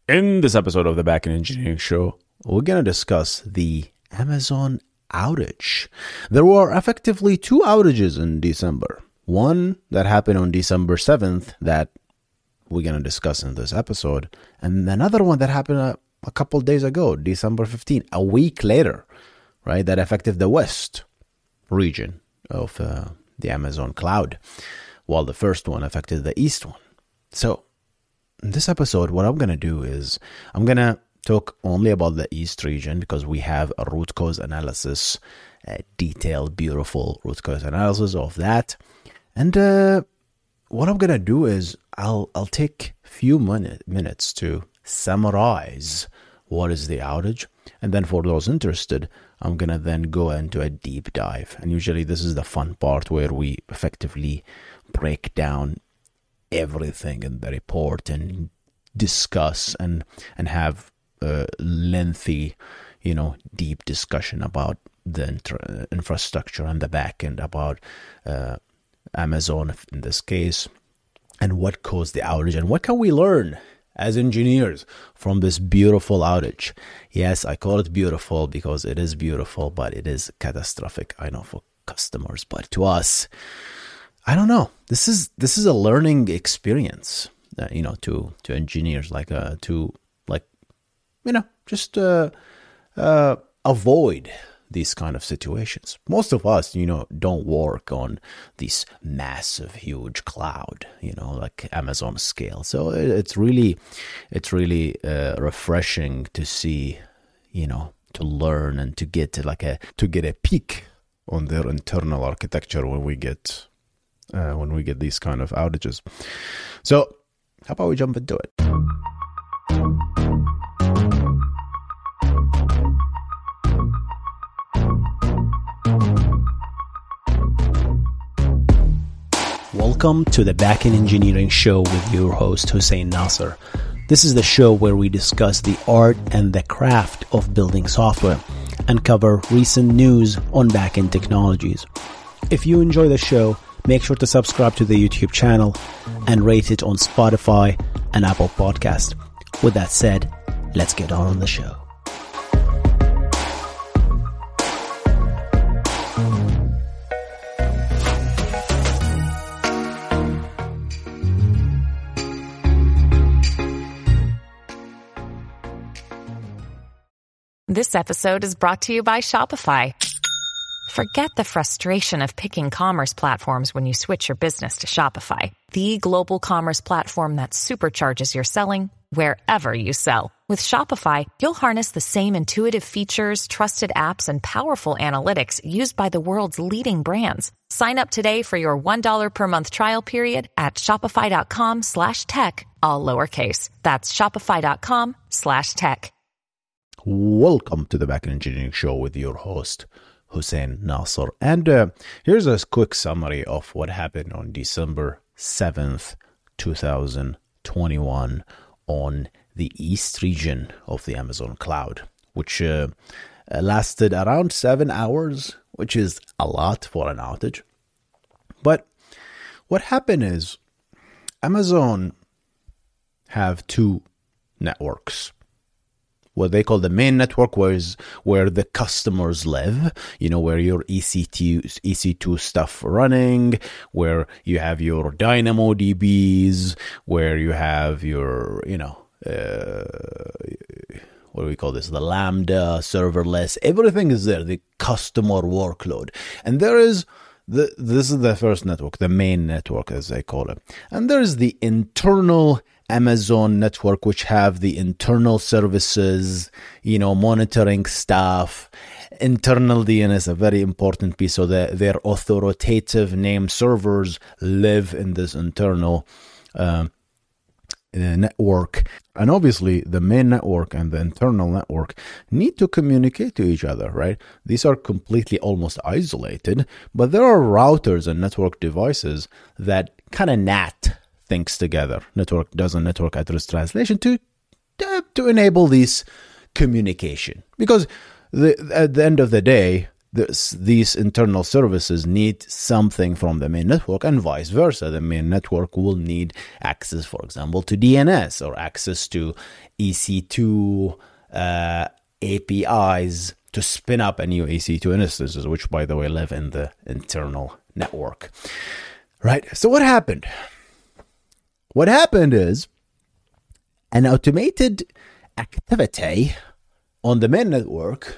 In this episode of the Backend Engineering Show, we're going to discuss the Amazon outage. There were effectively two outages in December. One that happened on December 7th that we're going to discuss in this episode, and another one that happened a couple days ago, December 15th, a week later, right? That affected the West region of the Amazon cloud, while the first one affected the East one. So in this episode, what I'm going to do is I'm going to talk only about the East region because we have a root cause analysis, a detailed, beautiful root cause analysis of that. And what I'm going to do is I'll take a few minutes to summarize what is the outage. And then for those interested, I'm going to then go into a deep dive. And usually this is the fun part where we effectively break down everything in the report and discuss and have a lengthy, deep discussion about the infrastructure and the backend, about Amazon in this case, and what caused the outage and what can we learn as engineers from this beautiful outage. Yes, I call it beautiful because it is beautiful, but it is catastrophic, I know, for customers, but to us, I don't know. This is a learning experience, to engineers, just avoid these kind of situations. Most of us, don't work on this massive, huge cloud, like Amazon scale. So it's really refreshing to see, to learn and to get a peek on their internal architecture when we get these kind of outages. So how about we jump into it? Welcome to the Backend Engineering Show with your host, Hussein Nasser. This is the show where we discuss the art and the craft of building software and cover recent news on backend technologies. If you enjoy the show, make sure to subscribe to the YouTube channel and rate it on Spotify and Apple Podcast. With that said, let's get on the show. This episode is brought to you by Shopify. Forget the frustration of picking commerce platforms when you switch your business to Shopify, the global commerce platform that supercharges your selling wherever you sell. With Shopify, you'll harness the same intuitive features, trusted apps, and powerful analytics used by the world's leading brands. Sign up today for your $1 per month trial period at shopify.com/tech, all lowercase. That's shopify.com/tech. Welcome to the Backend Engineering Show with your host, Hussein Nasser. And here's a quick summary of what happened on December 7th, 2021 on the East region of the Amazon cloud, which lasted around 7 hours, which is a lot for an outage. But what happened is Amazon have two networks. What they call the main network, where the customers live, where your EC2 stuff running, where you have your DynamoDBs, where you have your, what do we call this? The Lambda, serverless, everything is there, the customer workload. And there is this is the first network, the main network as they call it. And there is the internal Amazon network, which have the internal services, monitoring stuff. Internal DNS, a very important piece. So their authoritative name servers live in this internal network. And obviously, the main network and the internal network need to communicate to each other, right? These are completely almost isolated, but there are routers and network devices that kind of NAT things together. Network does a network address translation to enable this communication. Because at the end of the day, these internal services need something from the main network, and vice versa. The main network will need access, for example, to DNS or access to EC2 APIs to spin up a new EC2 instances, which, by the way, live in the internal network. Right? So what happened? What happened is an automated activity on the main network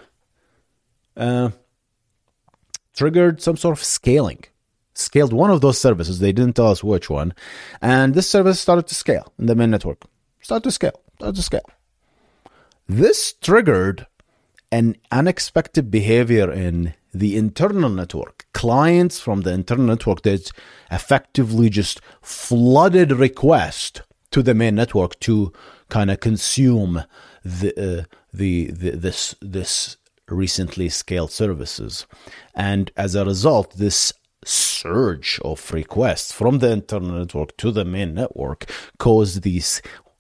triggered some sort of scaled one of those services. They didn't tell us which one. And this service started to scale in the main network. Started to scale. This triggered an unexpected behavior in the internal network. Clients from the internal network that effectively just flooded requests to the main network to kind of consume this recently scaled services. And as a result, this surge of requests from the internal network to the main network caused these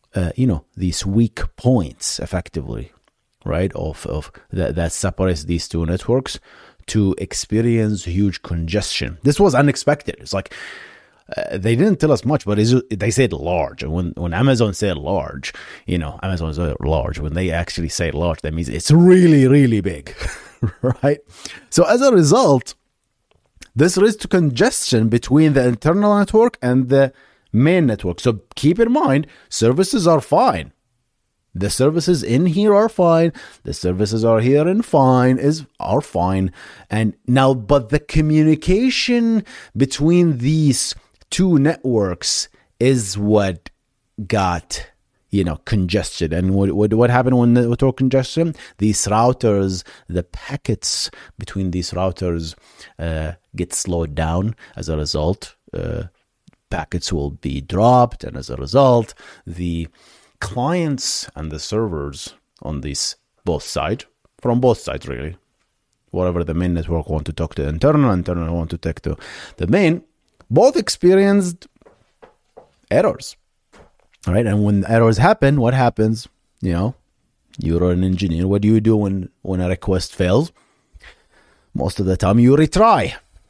weak points, effectively, right, of that separates these two networks, to experience huge congestion. This was unexpected. It's like they didn't tell us much, but they said large. And when Amazon said large, Amazon is large. When they actually say large, that means it's really, really big, right? So as a result, this leads to congestion between the internal network and the main network. So keep in mind, services are fine. The services in here are fine. The services are here and are fine. And now, but the communication between these two networks is what got, congested. And what happened when the network congestion? These routers, the packets between these routers get slowed down. As a result, packets will be dropped. And as a result, the clients and the servers on these from both sides really, whatever the main network want to talk to internal want to talk to the main, both experienced errors. All right, and when errors happen, what happens? You're an engineer. What do you do when a request fails? Most of the time, you retry.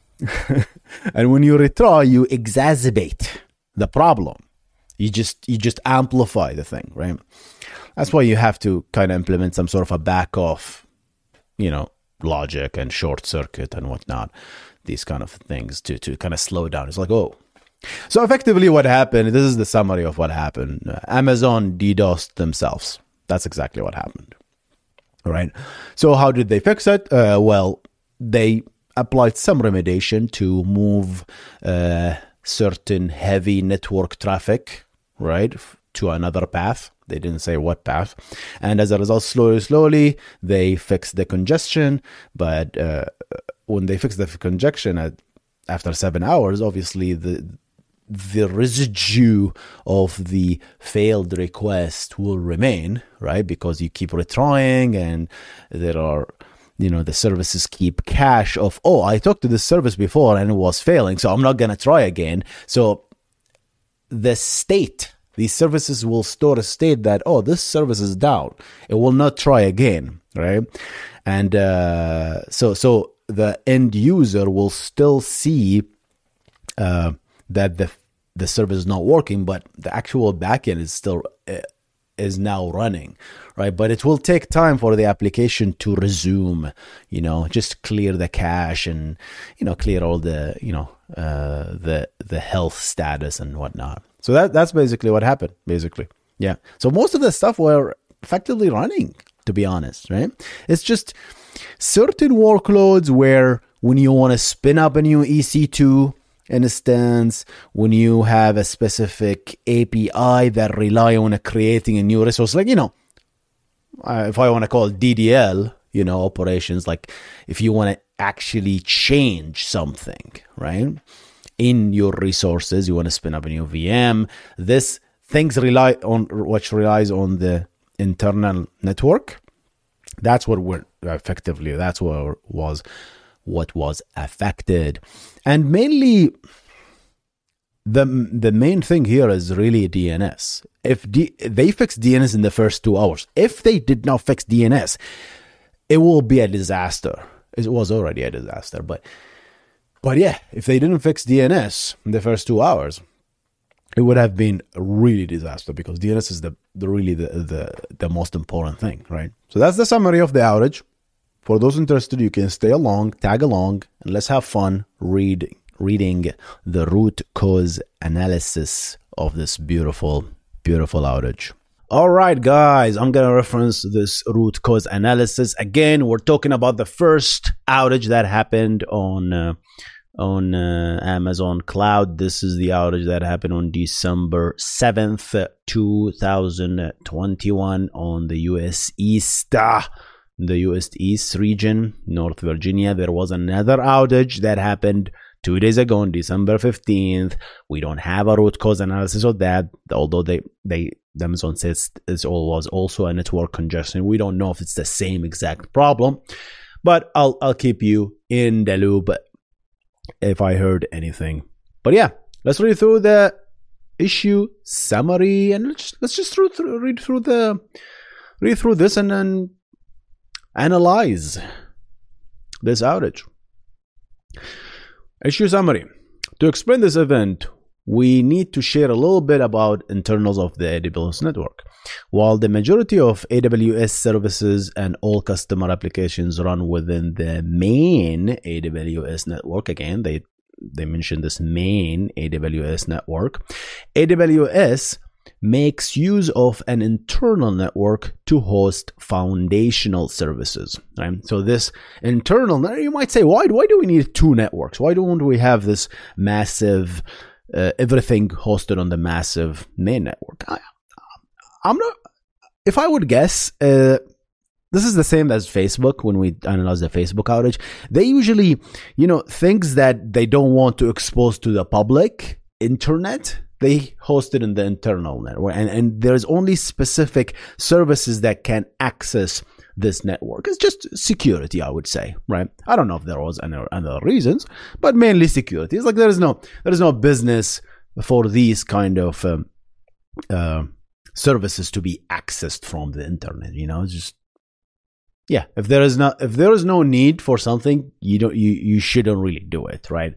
And when you retry, you exacerbate the problem. You just amplify the thing, right? That's why you have to kind of implement some sort of a back off, logic and short circuit and whatnot, these kind of things to kind of slow down. It's like, oh. So effectively what happened, this is the summary of what happened. Amazon DDoSed themselves. That's exactly what happened. All right. So how did they fix it? Well, they applied some remediation to move certain heavy network traffic, right, to another path. They didn't say what path. And as a result, slowly, they fixed the congestion. But when they fixed the congestion after 7 hours, obviously the residue of the failed request will remain, right? Because you keep retrying, and there are, the services keep cache of, I talked to this service before and it was failing, so I'm not going to try again. So these services will store a state that, this service is down. It will not try again, right? And so the end user will still see that the service is not working, but the actual backend is still is now running, right? But it will take time for the application to resume, just clear the cache and, clear all the, the health status and whatnot. So that's basically what happened, basically. Yeah. So most of the stuff were effectively running, to be honest, right? It's just certain workloads where when you want to spin up a new EC2 instance, when you have a specific API that rely on creating a new resource, like, if I want to call DDL, operations, like if you want to actually change something, right, in your resources, you want to spin up a new VM, this things relies on the internal network. That's what was affected. And mainly the main thing here is really DNS. If they fixed DNS in the first 2 hours, if they did not fix DNS, it will be a disaster. it was already a disaster. But yeah, if they didn't fix DNS in the first 2 hours, it would have been a really disaster, because DNS is the most important thing, right? So that's the summary of the outage. For those interested, you can stay along, tag along, and let's have fun reading the root cause analysis of this beautiful outage. All right, guys, I'm going to reference this root cause analysis. Again, we're talking about the first outage that happened on Amazon Cloud. This is the outage that happened on December 7th, 2021 on the US East region, North Virginia. There was another outage that happened 2 days ago on December 15th. We don't have a root cause analysis of that, although Amazon says it was also a network congestion. We don't know if it's the same exact problem, but I'll keep you in the loop if I heard anything. But yeah, let's read through the issue summary, and let's just read through this and then analyze this outage. Issue summary. To explain this event, we need to share a little bit about internals of the AWS network. While the majority of AWS services and all customer applications run within the main AWS network, again, they mentioned this main AWS network, AWS makes use of an internal network to host foundational services, right? So this internal, you might say, why do we need two networks? Why don't we have this massive everything hosted on the massive main network? I'm not. If I would guess, this is the same as Facebook. When we analyze the Facebook outage, they usually, things that they don't want to expose to the public internet, they host it in the internal network, and there's only specific services that can access this network. It's just security, I would say, right? I don't know if there was any other reasons, but mainly security. It's like there is no business for these kind of services to be accessed from the internet. It's just, yeah. If there is no need for something, you shouldn't really do it, right?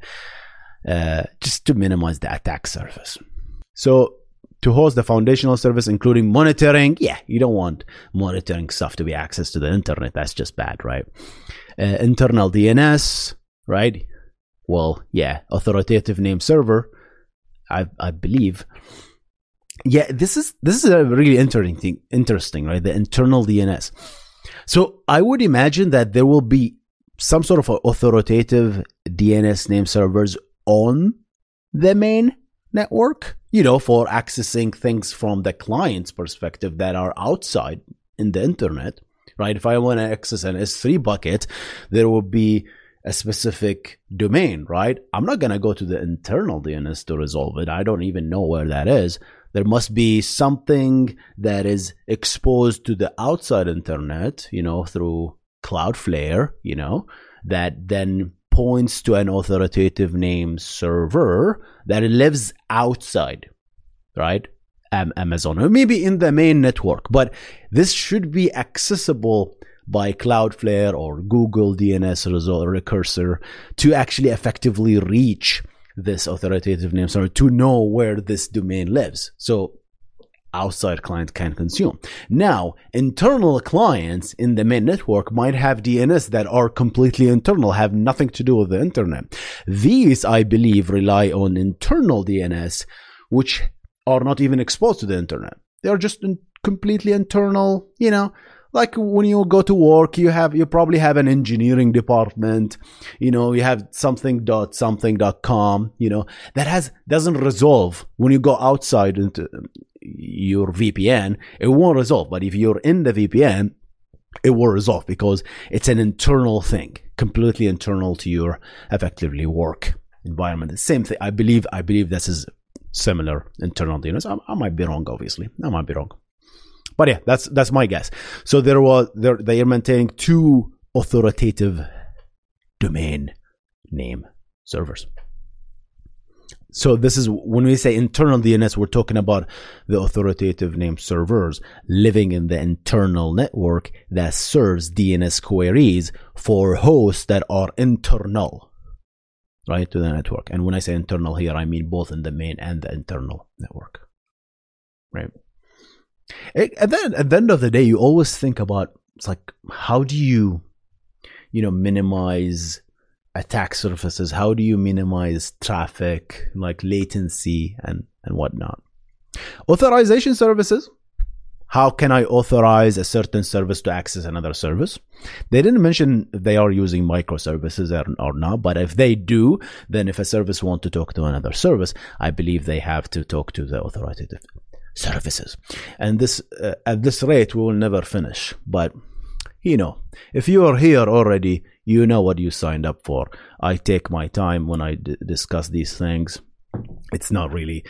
Just to minimize the attack surface. So to host the foundational service, including monitoring, you don't want monitoring stuff to be accessed to the internet. That's just bad, right? Internal DNS, right? Well, authoritative name server, I believe. Yeah, this is a really interesting, right? The internal DNS. So I would imagine that there will be some sort of authoritative DNS name servers on the main network, for accessing things from the client's perspective that are outside in the internet, right? If I want to access an S3 bucket, there will be a specific domain, right? I'm not going to go to the internal DNS to resolve it. I don't even know where that is. There must be something that is exposed to the outside internet, through Cloudflare, that then points to an authoritative name server that lives outside, right? Amazon, or maybe in the main network. But this should be accessible by Cloudflare or Google DNS recursor to actually effectively reach this authoritative name server to know where this domain lives. So outside client can consume. Now, internal clients in the main network might have DNS that are completely internal, have nothing to do with the internet. These, I believe, rely on internal DNS, which are not even exposed to the internet. They are just completely internal, like when you go to work, you probably have an engineering department, you have something.com, that doesn't resolve. When you go outside into your VPN, it won't resolve. But if you're in the VPN, it will resolve because it's an internal thing, completely internal to your effectively work environment. The same thing. I believe this is similar internal DNS. I might be wrong, obviously. I might be wrong. But yeah, that's my guess. So they are maintaining two authoritative domain name servers. So this is when we say internal DNS, we're talking about the authoritative name servers living in the internal network that serves DNS queries for hosts that are internal, right, to the network. And when I say internal here, I mean both in the main and the internal network, right? At the end of the day, you always think about, it's like, how do you minimize attack surfaces? How do you minimize traffic, like latency and whatnot? Authorization services. How can I authorize a certain service to access another service? They didn't mention if they are using microservices or not, but if they do, then if a service wants to talk to another service, I believe they have to talk to the authoritative services. And this at this rate, we will never finish. But if you are here already, you know what you signed up for. I take my time when I discuss these things. It's not really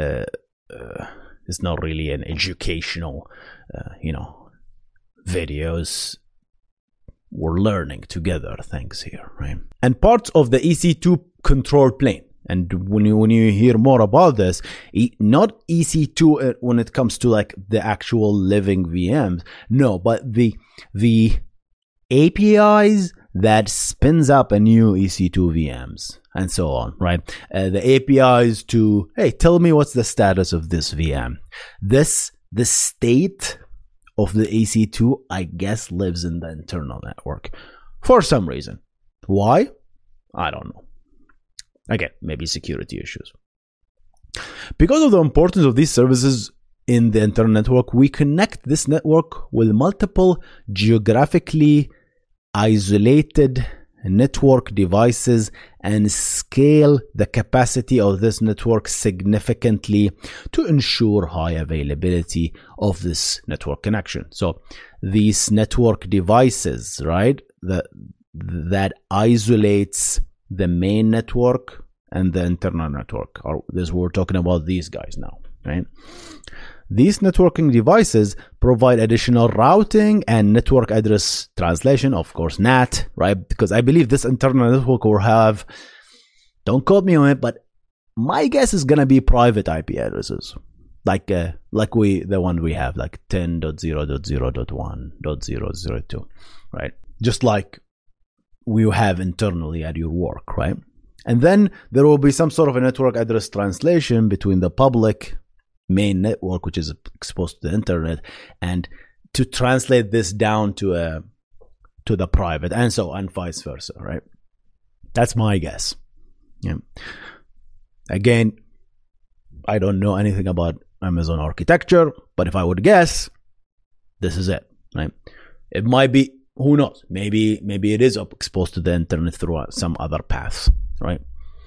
an educational, videos. We're learning together things here, right? And parts of the EC2 control plane. And when you hear more about this, not EC2 when it comes to like the actual living VMs, no, but the APIs that spins up a new EC2 VMs and so on, right? The APIs to, hey, tell me what's the status of this VM. The state of the EC2, I guess, lives in the internal network for some reason. Why? I don't know. Again, maybe security issues. Because of the importance of these services in the internal network, we connect this network with multiple geographically isolated network devices and scale the capacity of this network significantly to ensure high availability of this network connection. So these network devices, right, that isolates the main network and the internal network. We're talking about these guys now, right? These networking devices provide additional routing and network address translation, of course, NAT, right? Because I believe this internal network will have, don't quote me on it, but my guess is going to be private IP addresses. Like the one we have, like 10.0.0.1.002, right? Just like we have internally at your work, right? And then there will be some sort of a network address translation between the public main network, which is exposed to the internet, and to translate this down to the private, and so on, vice versa, right? That's my guess. Yeah. Again, I don't know anything about Amazon architecture, but if I would guess, this is it, right? It might be, who knows? Maybe it is exposed to the internet through some other paths, right?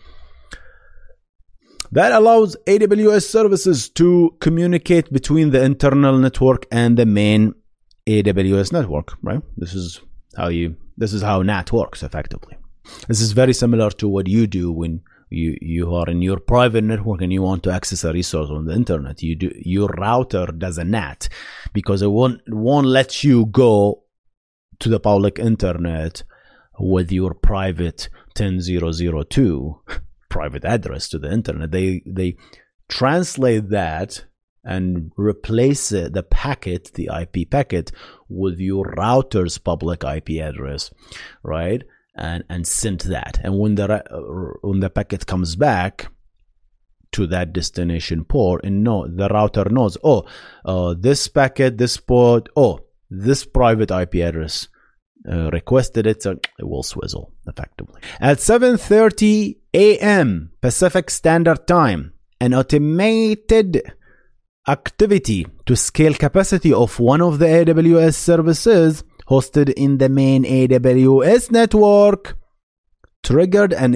That allows AWS services to communicate between the internal network and the main AWS network, right? This is how NAT works effectively. This is very similar to what you do when you are in your private network and you want to access a resource on the internet. Your router does a NAT because it won't let you go to the public internet with your private 10.0.0.2 private address to the internet. They translate that and replace the packet, the IP packet, with your router's public IP address, right? And send that. And when the packet comes back to that destination port, and the router knows, this packet, this port, this private IP address requested it, so it will swizzle effectively. At 7:30 a.m. Pacific Standard Time, an automated activity to scale capacity of one of the AWS services hosted in the main AWS network triggered an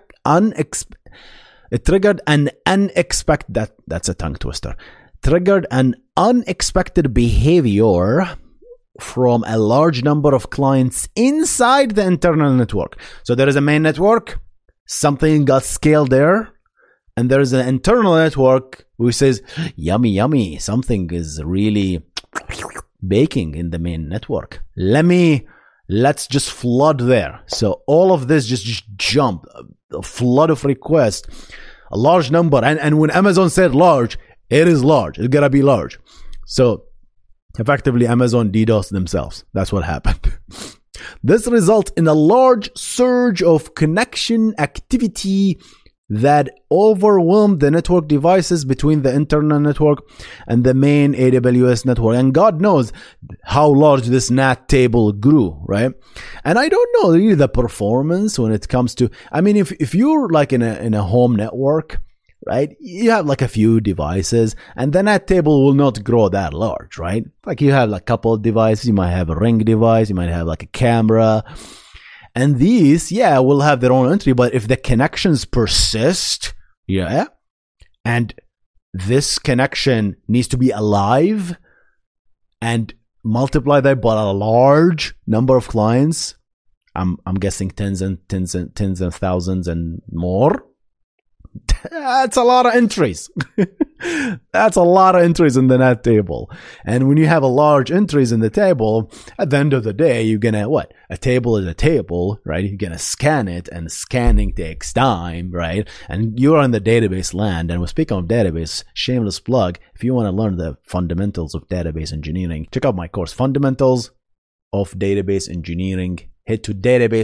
unexpected behavior from a large number of clients inside the internal network. So there is a main network, something got scaled there, and there is an internal network which says, yummy, something is really baking in the main network. Let's just flood there. So all of this just jumped, a flood of requests a large number. And when Amazon said large, it is large. It's gonna be large. So effectively, Amazon DDoS themselves. That's what happened. This results in a large surge of connection activity that overwhelmed the network devices between the internal network and the main AWS network. And God knows how large this NAT table grew, right? And I don't know really the performance when it comes to, I mean, if you're like in a home network, right, you have like a few devices, and the NAT table will not grow that large, right? Like you have like a couple of devices, you might have a ring device, you might have like a camera. And these, yeah, will have their own entry, but if the connections persist, yeah, and this connection needs to be alive and multiply that by a large number of clients, I'm guessing tens and thousands and more. That's a lot of entries. That's a lot of entries in the NAT table. And when you have a large entries in the table, at the end of the day, you're going to what? A table is a table, right? You're going to scan it, and scanning takes time, right? And you're in the database land. And we're speaking of database, shameless plug. If you want to learn the fundamentals of database engineering, check out my course, Fundamentals of Database Engineering. Head to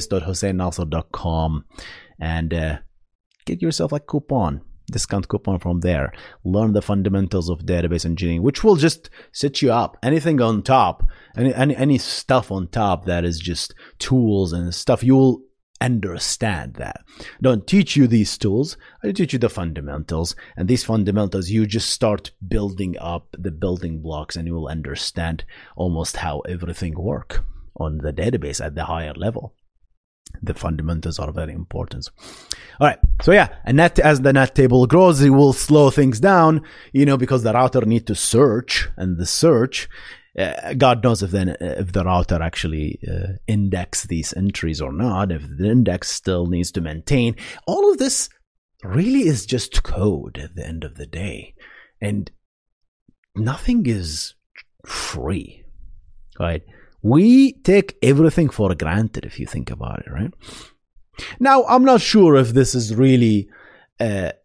database.hosseinnasser.com and get yourself a discount coupon from there. Learn the fundamentals of database engineering, which will just set you up. Anything on top, any stuff on top that is just tools and stuff, you will understand that. Don't teach you these tools. I teach you the fundamentals. And these fundamentals, you just start building up the building blocks, and you will understand almost how everything works on the database at the higher level. The fundamentals are very important. All right. So yeah, and as the NAT table grows, it will slow things down, because the router need to search, and the search, God knows if the router actually index these entries or not, if the index still needs to maintain. All of this really is just code at the end of the day. And nothing is free, right? We take everything for granted if you think about it, right? Now, I'm not sure if this is really the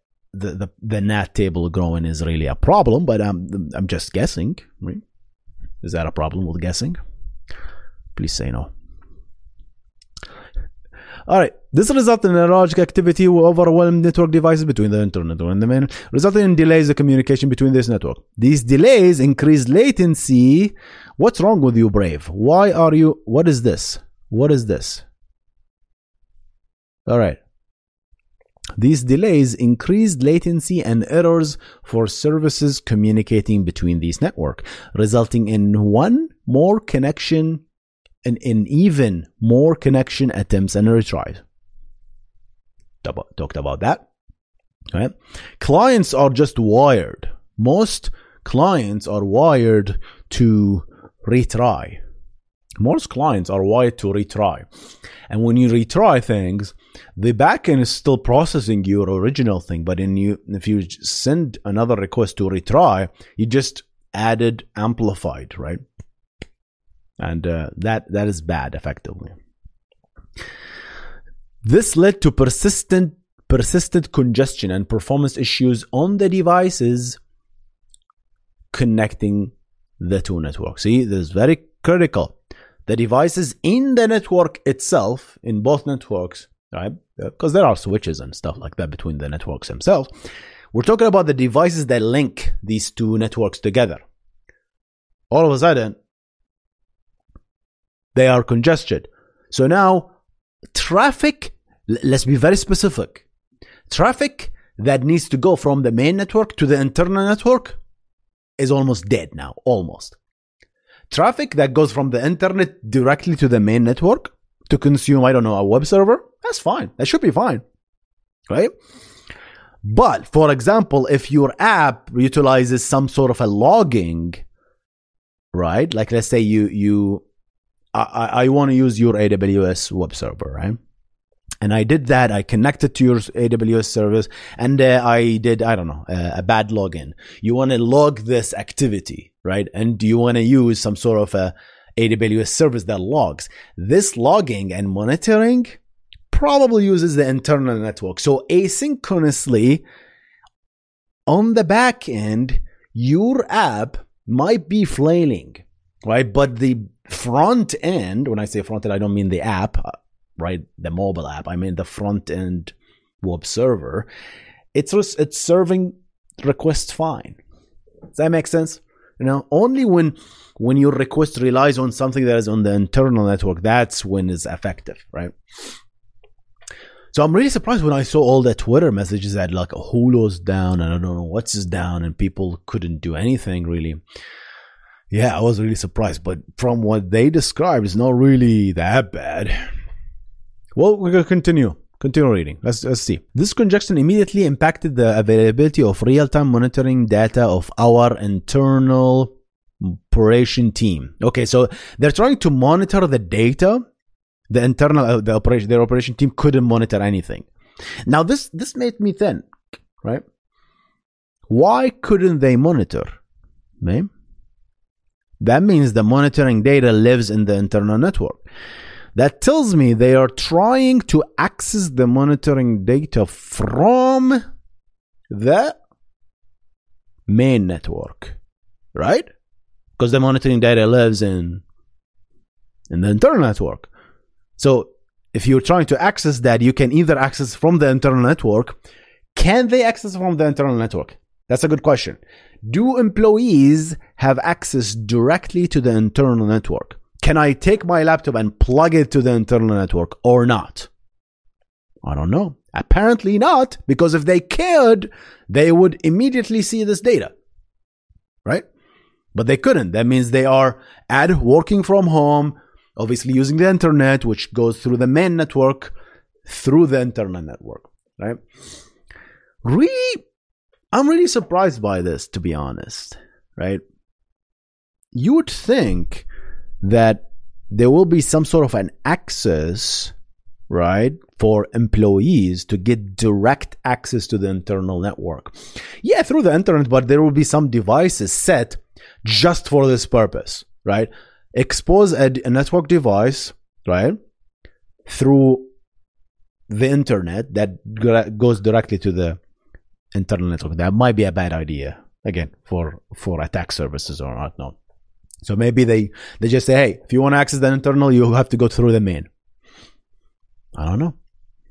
NAT table growing is really a problem, but I'm just guessing, right? Is that a problem with guessing? Please say no. All right. This resulted in a large activity who overwhelmed network devices between the internet and the main, resulting in delays in communication between this network. These delays increase latency. What's wrong with you, Brave? What is this? What is this? All right. These delays increased latency and errors for services communicating between these networks, resulting in one more connection and in even more connection attempts and retries. Talked about that. Right? Clients are just wired. Most clients are wired to retry. Most clients are wired to retry. And when you retry things, the backend is still processing your original thing. But if you send another request to retry, you just added amplified, right? And that is bad, effectively. This led to persistent congestion and performance issues on the devices connecting the two networks. See, this is very critical. The devices in the network itself, in both networks, right? Because there are switches and stuff like that between the networks themselves. We're talking about the devices that link these two networks together. All of a sudden, they are congested. So now, traffic, let's be very specific. Traffic that needs to go from the main network to the internal network is almost dead now, almost. Traffic that goes from the internet directly to the main network to consume, a web server, that's fine. That should be fine, right? But, for example, if your app utilizes some sort of a logging, right? Like, let's say I want to use your AWS web server, right? And I did that. I connected to your AWS service, and I did, a bad login. You want to log this activity, right? And you want to use some sort of a AWS service that logs. This logging and monitoring probably uses the internal network. So asynchronously, on the back end, your app might be flailing, right? But the front end, when I say front end, I don't mean the app, right? The mobile app. I mean the front end web server. It's serving requests fine. Does that make sense? Only when your request relies on something that is on the internal network, that's when it's effective, right? So I'm really surprised when I saw all the Twitter messages that like Hulu's down and I don't know what's is down and people couldn't do anything really. Yeah, I was really surprised. But from what they described, it's not really that bad. Well, we're going to continue reading. Let's see. This congestion immediately impacted the availability of real-time monitoring data of our internal operation team. Okay, so they're trying to monitor the data. The internal their operation team couldn't monitor anything. Now this made me think, right? Why couldn't they monitor? Okay? That means the monitoring data lives in the internal network. That tells me they are trying to access the monitoring data from the main network, right? Because the monitoring data lives in the internal network. So if you're trying to access that, you can either access from the internal network. Can they access from the internal network? That's a good question. Do employees have access directly to the internal network? Can I take my laptop and plug it to the internal network or not? I don't know. Apparently not, because if they could, they would immediately see this data, right? But they couldn't. That means they are working from home, obviously using the internet, which goes through the main network, through the internal network, right? Really, I'm really surprised by this, to be honest, right? You would think that there will be some sort of an access, right, for employees to get direct access to the internal network. Yeah, through the internet, but there will be some devices set just for this purpose, right? Expose a network device, right, through the internet that goes directly to the internal network. That might be a bad idea, again, for attack services or not. So maybe they just say, hey, if you want to access the internal, you have to go through the main. I don't know.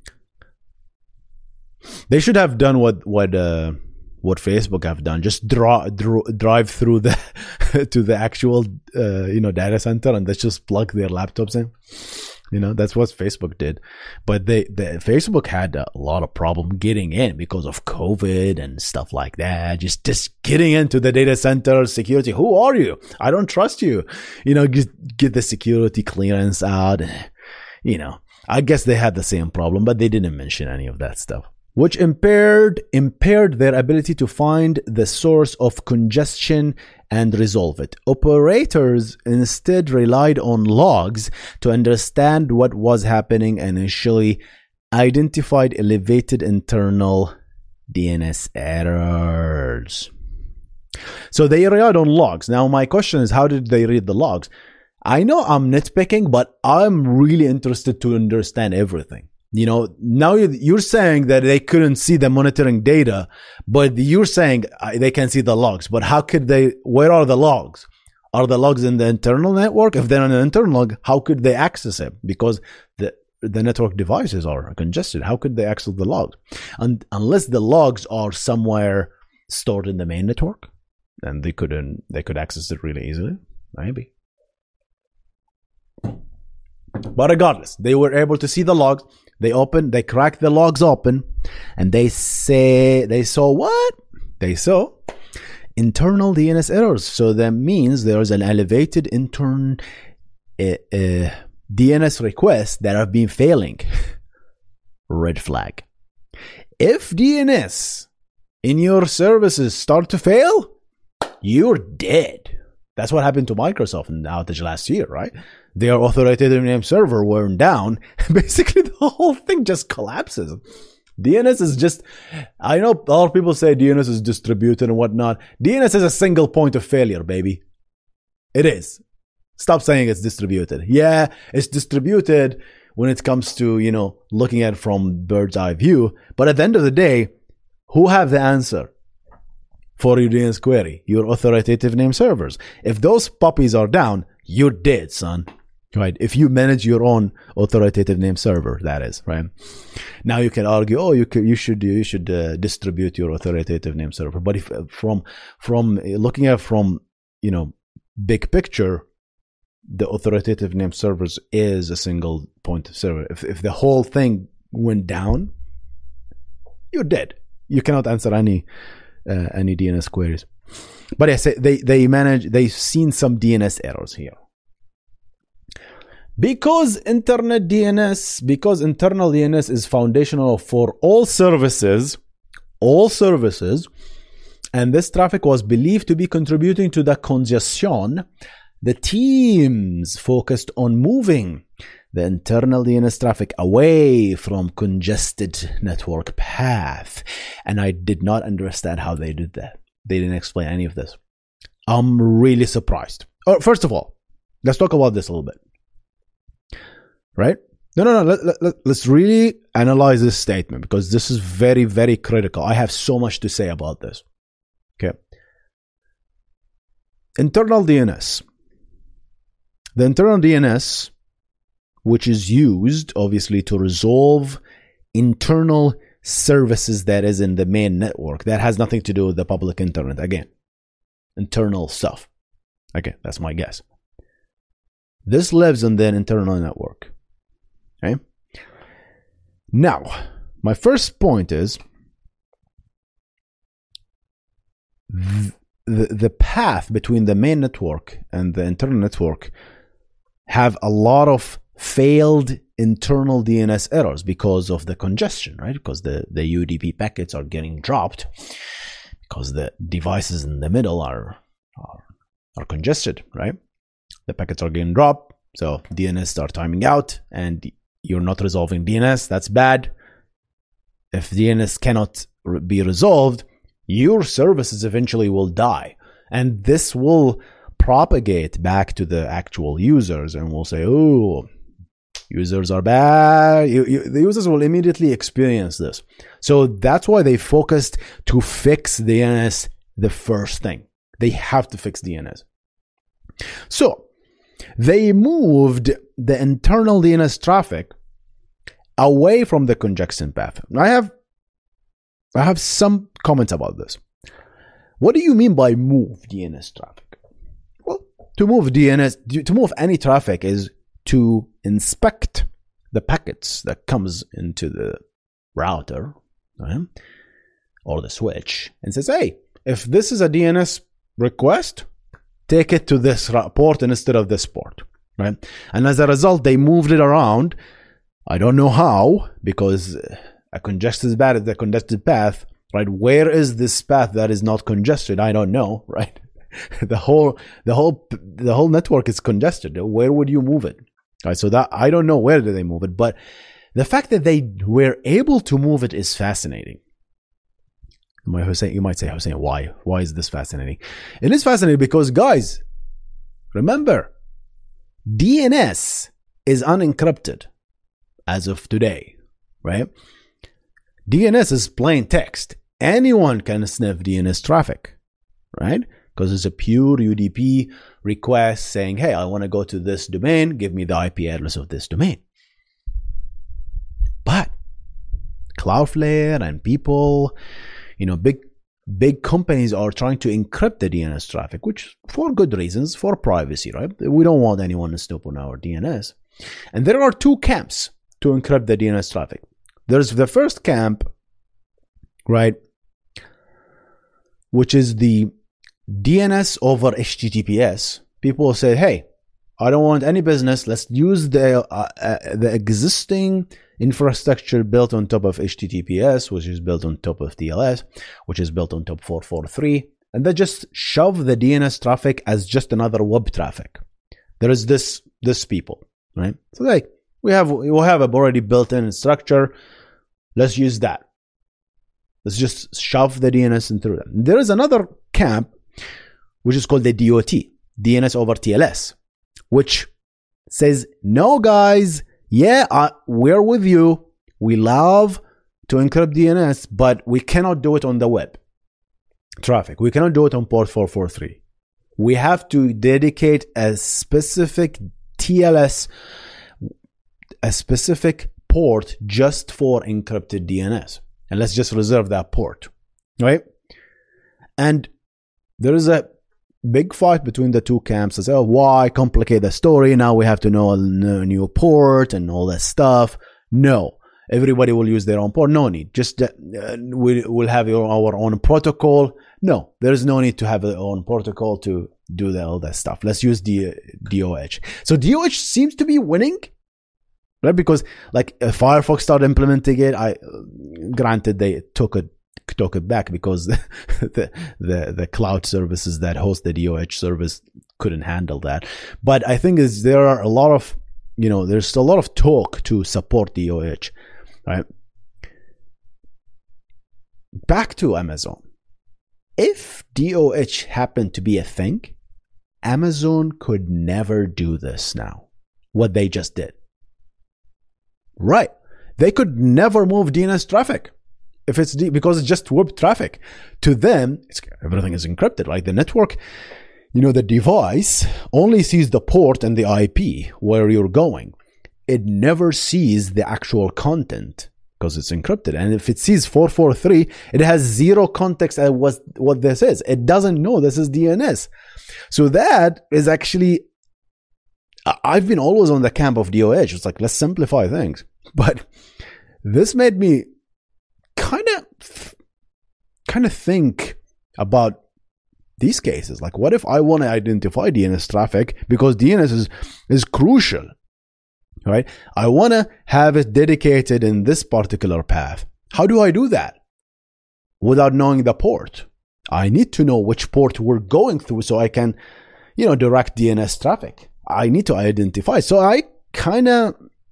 They should have done what Facebook have done. Just drive through the to the actual data center and let's just plug their laptops in. That's what Facebook did. But Facebook had a lot of problem getting in because of COVID and stuff like that. Just getting into the data center security. Who are you? I don't trust you. Just get the security clearance out. I guess they had the same problem, but they didn't mention any of that stuff, which impaired their ability to find the source of congestion and resolve it. Operators instead relied on logs to understand what was happening and initially identified elevated internal DNS errors. So they relied on logs. Now my question is, how did they read the logs? I know I'm nitpicking, but I'm really interested to understand everything. Now you're saying that they couldn't see the monitoring data, but you're saying they can see the logs. But how could they? Where are the logs? Are the logs in the internal network? If they're in the internal log, how could they access it? Because the network devices are congested. How could they access the logs? And unless the logs are somewhere stored in the main network, then they could access it really easily. Maybe. But regardless, they were able to see the logs. They cracked the logs open, and they saw what? They saw internal DNS errors. So that means there's an elevated internal DNS requests that have been failing. Red flag. If DNS in your services start to fail, you're dead. That's what happened to Microsoft in the outage last year, right? Their authoritative name server went down. Basically, the whole thing just collapses. DNS is just, I know a lot of people say DNS is distributed and whatnot. DNS is a single point of failure, baby. It is. Stop saying it's distributed. Yeah, it's distributed when it comes to, looking at it from bird's eye view. But at the end of the day, who have the answer? for your DNS query, your authoritative name servers. If those puppies are down, you're dead, son. Right? If you manage your own authoritative name server, that is, right? Now you can argue, oh, you should distribute your authoritative name server. But if from looking at from big picture, the authoritative name servers is a single point of server. If the whole thing went down, you're dead. You cannot answer any DNS queries. But yes, they've seen some DNS errors here. Because internal DNS is foundational for all services, and this traffic was believed to be contributing to the congestion, the teams focused on moving the internal DNS traffic away from congested network path. And I did not understand how they did that. They didn't explain any of this. I'm really surprised. First of all, let's talk about this a little bit. Right? No. Let's really analyze this statement because this is very, very critical. I have so much to say about this. Okay. Internal DNS. The internal DNS, which is used obviously to resolve internal services that is in the main network, that has nothing to do with the public internet. Again, internal stuff. Okay, that's my guess. This lives in the internal network. Okay. Now, my first point is the path between the main network and the internal network have a lot of failed internal DNS errors because of the congestion, right? Because the UDP packets are getting dropped because the devices in the middle are congested, right? The packets are getting dropped, so DNS start timing out, and you're not resolving DNS. That's bad. If DNS cannot be resolved, your services eventually will die, and this will propagate back to the actual users, and will say, oh, users are bad. The users will immediately experience this. So that's why they focused to fix DNS the first thing. They have to fix DNS. So they moved the internal DNS traffic away from the congestion path. I have some comments about this. What do you mean by move DNS traffic? Well, to move any traffic is to inspect the packets that comes into the router, right, or the switch, and says, hey, if this is a DNS request, take it to this port instead of this port, right? And as a result, they moved it around. I don't know how, because a congested path is the congested path, right? Where is this path that is not congested? I don't know, right? The whole network is congested. Where would you move it? Right, so that I don't know where did they move it, but the fact that they were able to move it is fascinating. You might say, Hussein, why? Why is this fascinating? It is fascinating because, guys, remember, DNS is unencrypted as of today, right? DNS is plain text. Anyone can sniff DNS traffic, right? Because it's a pure UDP request saying, hey, I want to go to this domain, give me the IP address of this domain. But Cloudflare and people, big companies are trying to encrypt the DNS traffic, which for good reasons, for privacy, right? We don't want anyone to snoop on our DNS. And there are two camps to encrypt the DNS traffic. There's the first camp, right, which is the DNS over HTTPS. People say, hey, I don't want any business. Let's use the existing infrastructure built on top of HTTPS, which is built on top of TLS, which is built on top of 443, and they just shove the DNS traffic as just another web traffic. There is this people, right? So we'll have a already built-in structure. Let's use that. Let's just shove the DNS into that. There is another camp, which is called the DOT, DNS over TLS, which says, no, guys, we're with you. We love to encrypt DNS, but we cannot do it on the web. traffic. We cannot do it on port 443. We have to dedicate a specific TLS, a specific port just for encrypted DNS. And let's just reserve that port, right? And there is a big fight between the two camps. They say, oh, why complicate the story? Now we have to know a new port and all that stuff. No, everybody will use their own port. No need. Just we'll have our own protocol. No, there's no need to have our own protocol to do all that stuff. Let's use the DOH. So DOH seems to be winning, right? Because like Firefox started implementing it. Granted, they took it back because the cloud services that host the DOH service couldn't handle that. But I think there are a lot of, there's a lot of talk to support DOH, right? Back to Amazon. If DOH happened to be a thing, Amazon could never do this now, what they just did. Right. They could never move DNS traffic if it's because it's just web traffic. To them, everything is encrypted, right? The network, the device only sees the port and the IP where you're going. It never sees the actual content because it's encrypted. And if it sees 443, it has zero context at what this is. It doesn't know this is DNS. So that is actually, I've been always on the camp of DOH. It's like, let's simplify things. But this made me kind of think about these cases. Like, what if I want to identify DNS traffic because DNS is crucial, right? I want to have it dedicated in this particular path. How do I do that without knowing the port? I need to know which port we're going through so I can, direct DNS traffic. I need to identify. So I kind of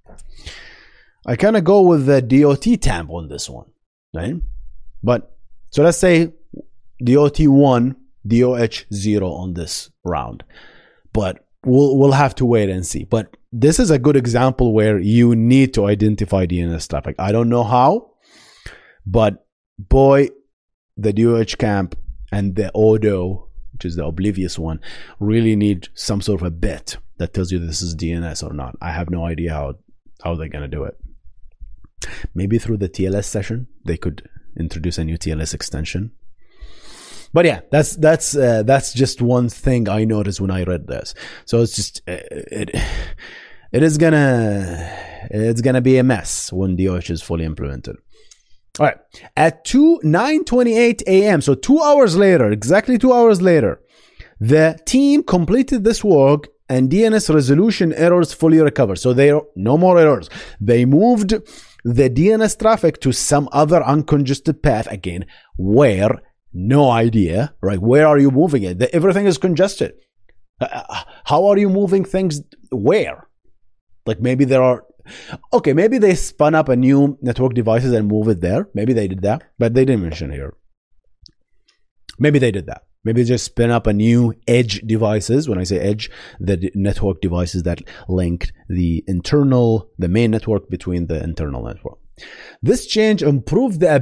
go with the DOT tab on this one, right? But so let's say DOT 1, DOH 0 on this round. But we'll have to wait and see. But this is a good example where you need to identify DNS traffic. I don't know how, but boy, the DOH camp and the Odo, which is the oblivious one, really need some sort of a bit that tells you this is DNS or not. I have no idea how they're going to do it. Maybe through the TLS session, they could introduce a new TLS extension. But yeah, that's just one thing I noticed when I read this. So it's just it's gonna be a mess when DOH is fully implemented. All right, at 9:28 a.m., so 2 hours later, exactly 2 hours later, the team completed this work and DNS resolution errors fully recovered. So there are no more errors. They moved the DNS traffic to some other uncongested path again, where no idea, right? Where are you moving it? Everything is congested. How are you moving things where? Like maybe maybe they spun up a new network devices and move it there. Maybe they did that, but they didn't mention here. Maybe they did that. Maybe just spin up a new edge devices. When I say edge, the network devices that link the main network between the internal network. This change improved the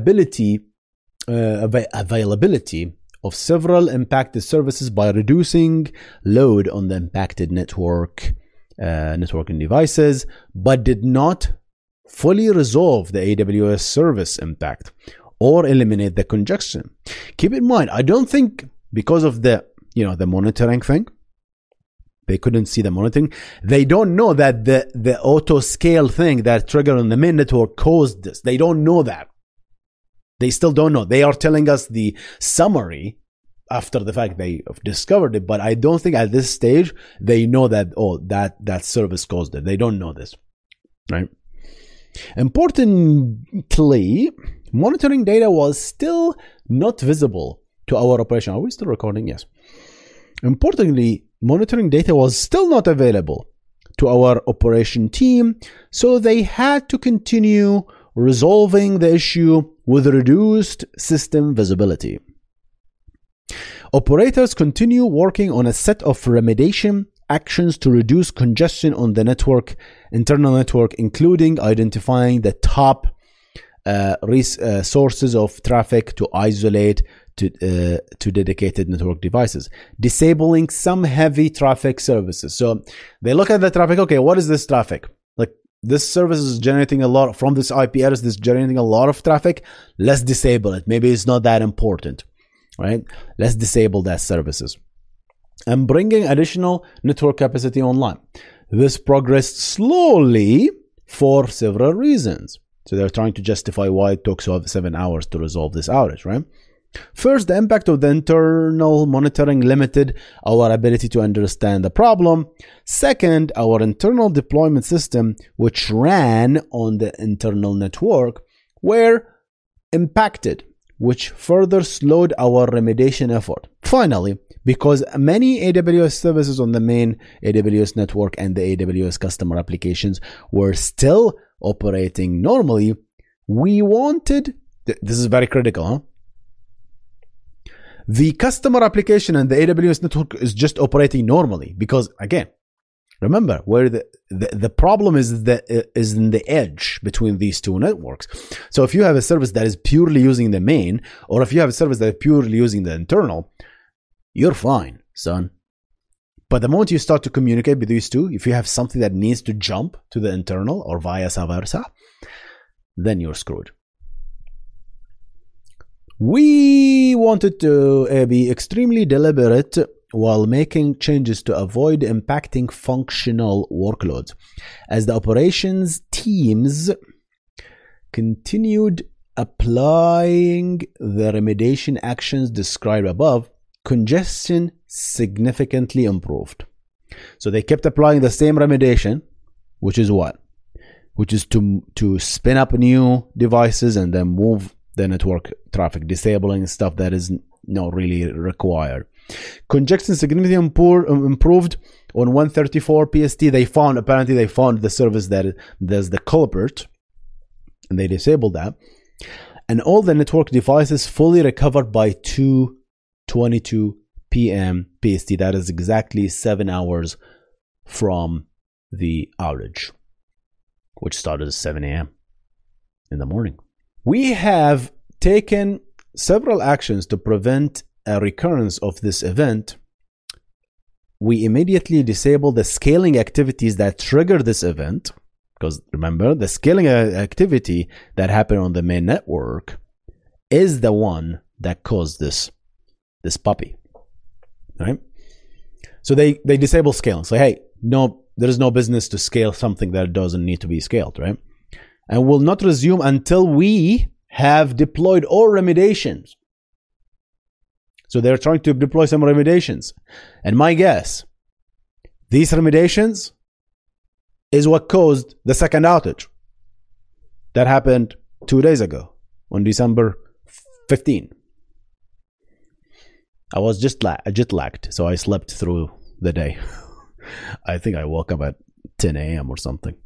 availability of several impacted services by reducing load on the impacted networking devices, but did not fully resolve the AWS service impact or eliminate the congestion. Keep in mind, I don't think because of the monitoring thing, they couldn't see the monitoring. They don't know that the auto scale thing that triggered on the main network caused this. They don't know that. They still don't know. They are telling us the summary after the fact they have discovered it, but I don't think at this stage they know that that service caused it. They don't know this, right? Importantly, monitoring data was still not visible to our operation. Are we still recording? Yes. Importantly, monitoring data was still not available to our operation team, so they had to continue resolving the issue with reduced system visibility. Operators continue working on a set of remediation actions to reduce congestion on the internal network, including identifying the top sources of traffic to isolate to dedicated network devices, disabling some heavy traffic services. So they look at the traffic. Okay, what is this traffic? Like, this service is generating a lot from this IP address. This is generating a lot of traffic. Let's disable it. Maybe it's not that important, right? Let's disable that services and bringing additional network capacity online. This progressed slowly for several reasons. So they're trying to justify why it took 7 hours to resolve this outage, right? First, the impact of the internal monitoring limited our ability to understand the problem. Second, our internal deployment system, which ran on the internal network, were impacted, which further slowed our remediation effort. Finally, because many AWS services on the main AWS network and the AWS customer applications were still operating normally, we wanted, this is very critical, huh? The customer application and the AWS network is just operating normally because, again, remember where the problem is in the edge between these two networks. So if you have a service that is purely using the main, or if you have a service that is purely using the internal, you're fine, son. But the moment you start to communicate with these two, if you have something that needs to jump to the internal or vice versa, then you're screwed. We wanted to be extremely deliberate while making changes to avoid impacting functional workloads. As the operations teams continued applying the remediation actions described above, congestion significantly improved. So they kept applying the same remediation, which is what? Which is to spin up new devices and then move the network traffic, disabling stuff that is not really required. Congestion significantly improved on 134 PST. Apparently they found the service that there's the culprit, and they disabled that. And all the network devices fully recovered by 2:22 p.m. PST. That is exactly 7 hours from the outage, which started at 7 a.m. in the morning. We have taken several actions to prevent a recurrence of this event. We immediately disabled the scaling activities that triggered this event, because remember, the scaling activity that happened on the main network is the one that caused this puppy, right? So they disable scaling. So hey, no, there is no business to scale something that doesn't need to be scaled, right? And will not resume until we have deployed all remediations. So they're trying to deploy some remediations. And my guess, these remediations is what caused the second outage that happened 2 days ago on December 15. I was just jet lagged, so I slept through the day. I think I woke up at 10 a.m. or something.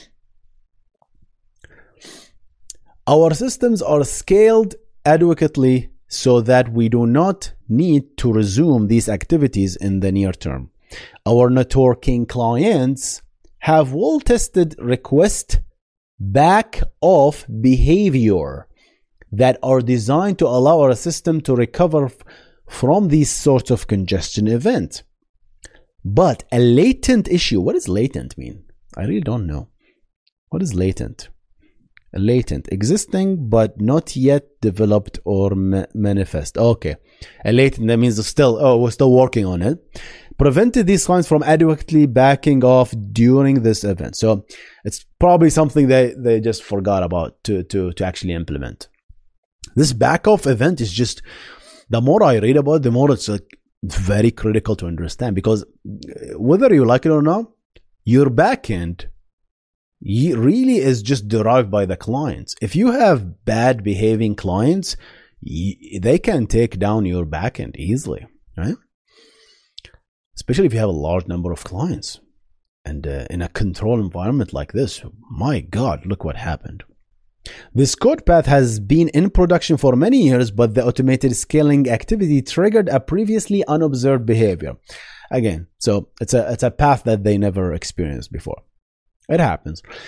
Our systems are scaled adequately so that we do not need to resume these activities in the near term. Our networking clients have well-tested request back-off behavior that are designed to allow our system to recover from these sorts of congestion events. But a latent issue, what does latent mean? I really don't know. What is latent? Latent, existing but not yet developed or manifest. Okay, a latent, that means we're still working on it. Prevented these clients from adequately backing off during this event. So it's probably something they just forgot about to actually implement. This back off event is just, the more I read about it, the more it's like very critical to understand, because whether you like it or not, your backend really is just derived by the clients. If you have bad behaving clients, they can take down your backend easily, right? Especially if you have a large number of clients. And in a control environment like this, my God, look what happened. This code path has been in production for many years, but the automated scaling activity triggered a previously unobserved behavior. Again, so it's a path that they never experienced before. It happens.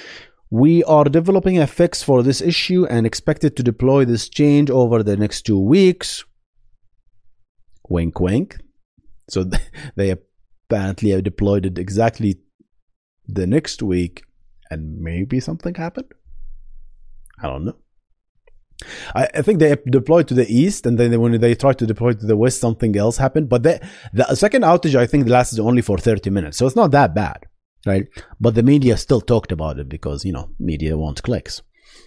We are developing a fix for this issue and expected to deploy this change over the next 2 weeks. Wink, wink. So they apparently have deployed it exactly the next week, and maybe something happened. I don't know. I think they deployed to the east, and then when they tried to deploy to the west, something else happened. But the second outage, I think, lasted only for 30 minutes. So it's not that bad, right? But the media still talked about it because, media wants clicks.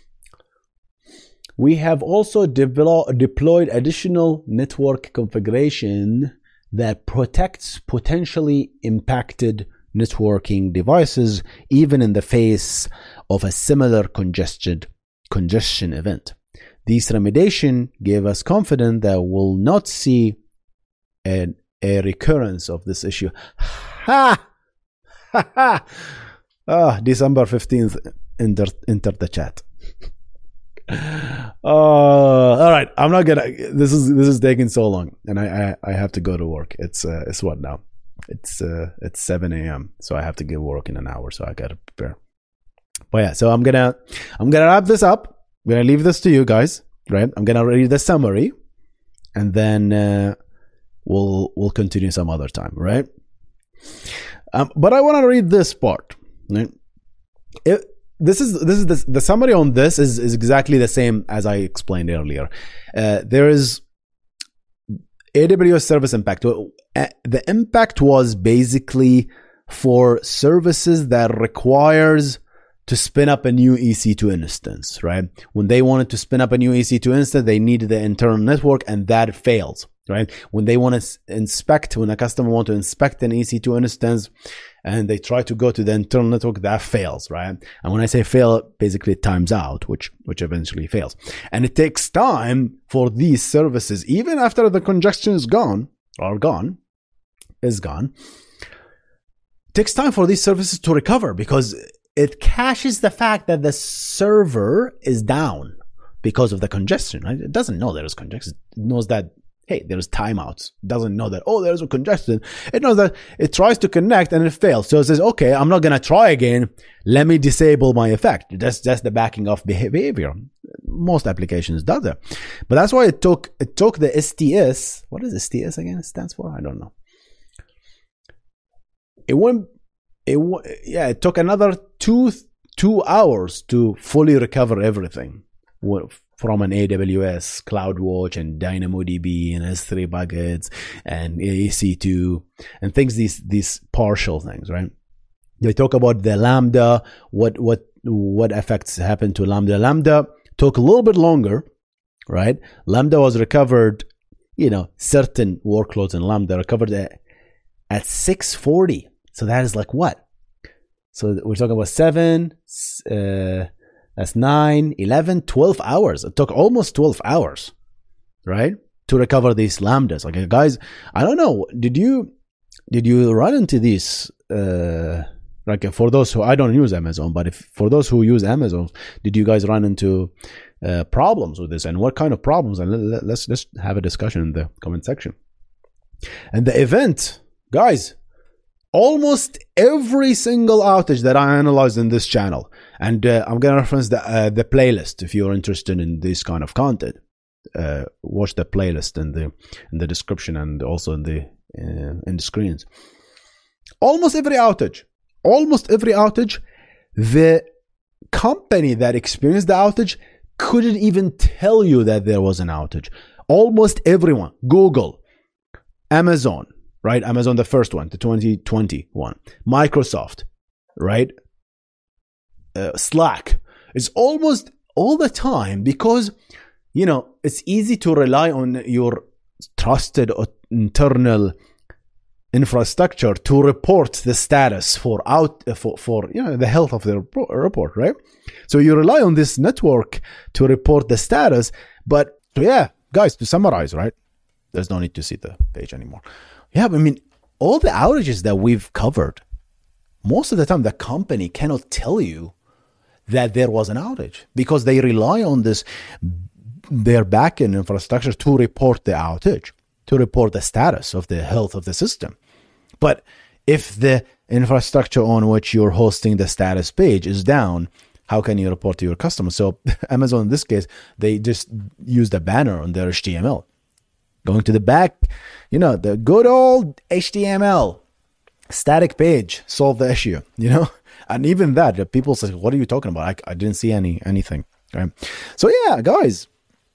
We have also deployed additional network configuration that protects potentially impacted networking devices, even in the face of a similar congestion event. This remediation gave us confidence that we'll not see a recurrence of this issue. Ha! Ha ha! December 15th entered the chat. All right, I'm not gonna. This is taking so long, and I have to go to work. It's what now? It's 7 a.m. So I have to get work in an hour. So I gotta prepare. But yeah, so I'm gonna wrap this up. I'm gonna leave this to you guys, right? I'm gonna read the summary, and then we'll continue some other time, right? But I want to read this part. Right? This is the summary on this is exactly the same as I explained earlier. There is AWS service impact. The impact was basically for services that requires to spin up a new EC2 instance, right? When they wanted to spin up a new EC2 instance, they needed the internal network, and that fails, right? When they want to inspect, when a customer wants to inspect an EC2 instance, and they try to go to the internal network, that fails, right? And when I say fail, basically it times out, which eventually fails. And it takes time for these services, even after the congestion is gone, it takes time for these services to recover, because it caches the fact that the server is down because of the congestion, right? It doesn't know there is congestion. It knows that, hey, there's timeouts. It doesn't know that, there's a congestion. It knows that it tries to connect and it fails. So it says, okay, I'm not going to try again. Let me disable my effect. That's just the backing off behavior. Most applications do that. But that's why it took the STS. What is STS again? It stands for? I don't know. It took another two hours to fully recover everything from an AWS, CloudWatch, and DynamoDB, and S3 buckets, and EC2, and things, these partial things, right? They talk about the Lambda, what effects happen to Lambda. Lambda took a little bit longer, right? Lambda was recovered, certain workloads in Lambda recovered at 640. So that is like what? So we're talking about 7, that's 9, 11, 12 hours. It took almost 12 hours, right? To recover these Lambdas. Okay, guys, I don't know. Did you run into these? Like for those who, I don't use Amazon, but for those who use Amazon, did you guys run into problems with this? And what kind of problems? And let's just have a discussion in the comment section. And the event, guys, almost every single outage that I analyzed in this channel, and I'm going to reference the playlist if you're interested in this kind of content. Watch the playlist in the description and also in the screens. Almost every outage, the company that experienced the outage couldn't even tell you that there was an outage. Almost everyone, Google, Amazon, right? Amazon, the first one, the 2020 one. Microsoft, right? Slack. It's almost all the time because, it's easy to rely on your trusted internal infrastructure to report the status for the health of the report, right? So you rely on this network to report the status. But yeah, guys, to summarize, right? There's no need to see the page anymore. Yeah, I mean, all the outages that we've covered, most of the time the company cannot tell you that there was an outage because they rely on their backend infrastructure to report the outage, to report the status of the health of the system. But if the infrastructure on which you're hosting the status page is down, how can you report to your customers? So Amazon, in this case, they just used a banner on their HTML. Going to the back, the good old HTML, static page, solve the issue, And even that, people say, what are you talking about? I didn't see anything. Right? So yeah, guys,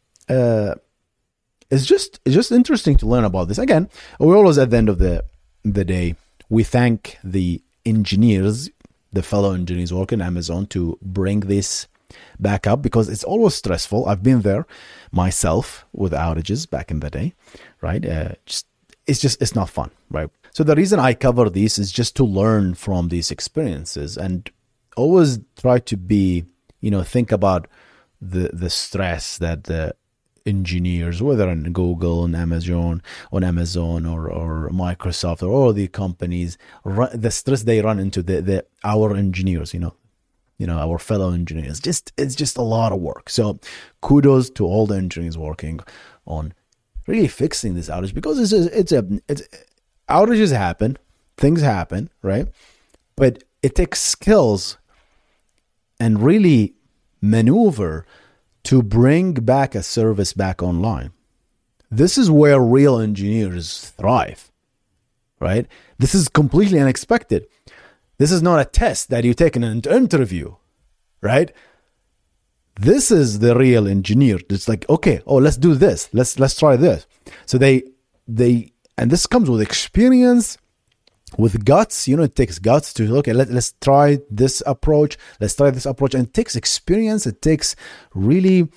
it's just interesting to learn about this. Again, we always, at the end of the day, we thank the engineers, the fellow engineers working at Amazon, to bring this back up, because it's always stressful. I've been there myself with outages back in the day, right? It's not fun, right? So the reason I cover this is just to learn from these experiences, and always try to be, think about the stress that the engineers, whether on Google, on Amazon, or Microsoft, or all the companies, the stress they run into, our engineers, our fellow engineers. It's just a lot of work. So kudos to all the engineers working on really fixing this outage, because it's outages happen, things happen, right? But it takes skills and really maneuver to bring back a service back online. This is where real engineers thrive, right? This is completely unexpected. This is not a test that you take in an interview, right? This is the real engineer. It's like, okay, let's do this. Let's try this. So they and this comes with experience, with guts. It takes guts to, okay, let's try this approach. Let's try this approach. And it takes experience. It takes really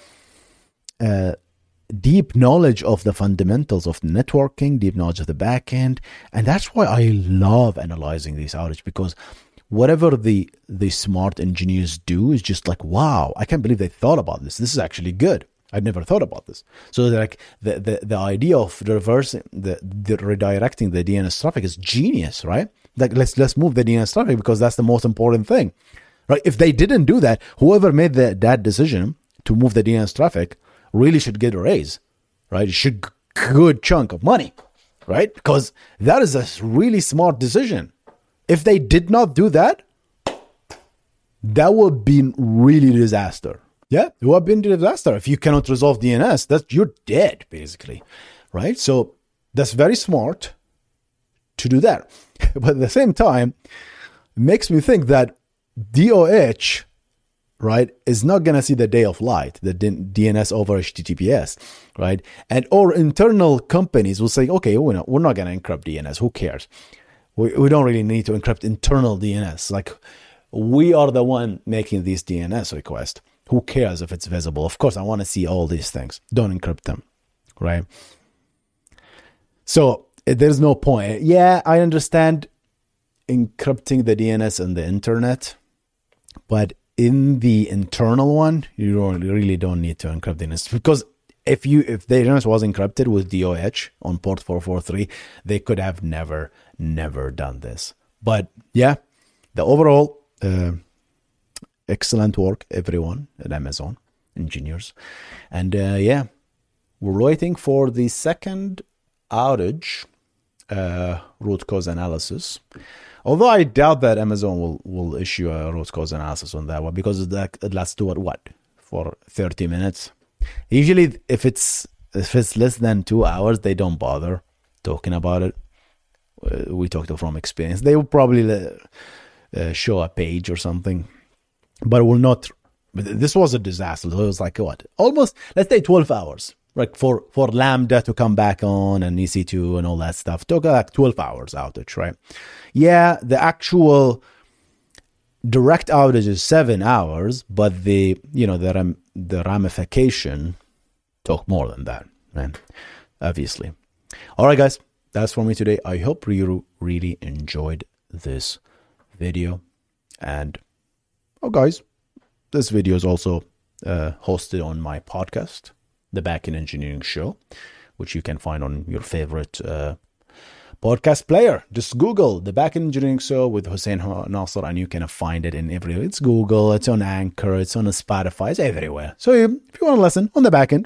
deep knowledge of the fundamentals of networking, deep knowledge of the back end. And that's why I love analyzing these outages, because whatever the smart engineers do is just like, wow, I can't believe they thought about this. This is actually good. I'd never thought about this. So like the idea of reversing the redirecting the DNS traffic is genius, right? Like let's move the DNS traffic, because that's the most important thing, right? If they didn't do that, whoever made that decision to move the DNS traffic really should get a raise, right? It should good chunk of money, right? Because that is a really smart decision. If they did not do that, that would be really disaster. Yeah, it would have been a disaster. If you cannot resolve DNS, you're dead, basically, right? So that's very smart to do that. But at the same time, it makes me think that DOH, right, is not going to see the day of light, the DNS over HTTPS, right? And or internal companies will say, okay, we're not going to encrypt DNS. Who cares? We don't really need to encrypt internal DNS. Like, we are the one making these DNS requests. Who cares if it's visible? Of course, I want to see all these things. Don't encrypt them, right? So there's no point. Yeah, I understand encrypting the DNS and the internet, but in the internal one, you really don't need to encrypt DNS, because if the DNS was encrypted with DOH on port 443, they could have never done this. But yeah, the overall excellent work, everyone at Amazon, engineers. And yeah, we're waiting for the second outage root cause analysis. Although I doubt that Amazon will issue a root cause analysis on that one, because it lasts to what? For 30 minutes. Usually, if it's less than 2 hours, they don't bother talking about it. We talked from experience. They will probably show a page or something, but it will not. This was a disaster. It was like what? Almost, let's say 12 hours. Like for Lambda to come back on and EC2 and all that stuff. Took like 12 hours outage, right? Yeah, the actual direct outage is 7 hours, but the ramification took more than that, right? Obviously. All right, guys, that's for me today. I hope you really enjoyed this video. And guys, this video is also hosted on my podcast, The Backend Engineering Show, which you can find on your favorite podcast player. Just Google The Backend Engineering Show with Hussein Nasser, and you can find it in everywhere. It's Google, it's on Anchor, it's on Spotify, it's everywhere. So if you want to listen on the backend,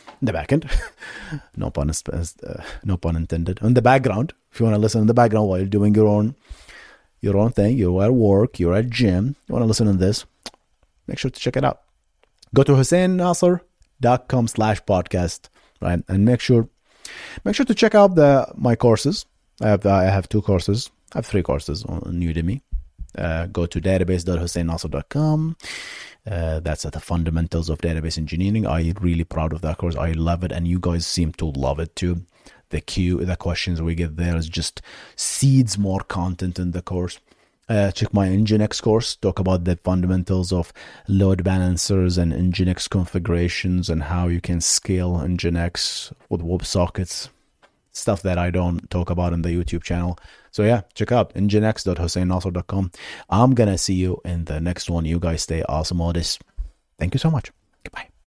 no pun intended, on the background, if you want to listen in the background while you're doing your own thing, you're at work, you're at gym, you want to listen to this, make sure to check it out. Go to HusseinNasser.com/podcast, right? And make sure to check out my courses. I have 2 courses. I have 3 courses on Udemy. Go to database.husseinnasser.com. That's at the fundamentals of database engineering. I'm really proud of that course. I love it, and you guys seem to love it too. The questions we get there is just seeds more content in the course. Check my Nginx course, talk about the fundamentals of load balancers and Nginx configurations and how you can scale Nginx with WebSockets, stuff that I don't talk about in the YouTube channel. So yeah, check out nginx.husseinnasser.com. I'm going to see you in the next one. You guys stay awesome, Otis. Thank you so much. Goodbye.